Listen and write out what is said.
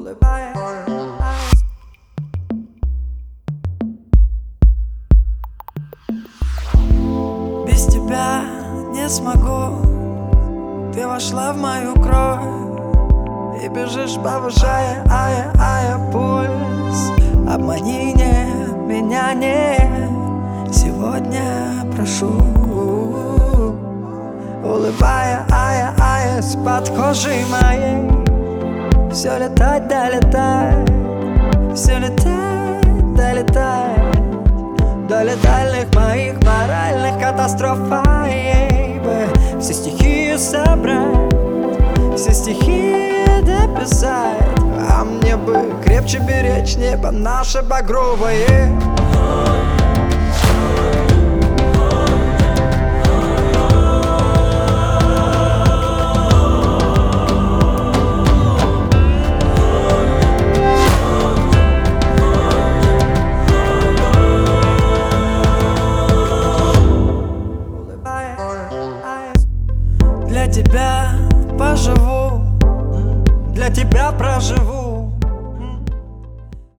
Без тебя не смогу. Ты вошла в мою кровь и бежишь, повышая пульс. Обмани меня не сегодня, прошу. Улыбаясь под кожей моей, все летать, долетать, все летать, долетать до летальных моих моральных катастроф. Все стихи собрать, все стихи дописать, а мне бы крепче беречь небо наше багровое. Для тебя поживу, для тебя проживу.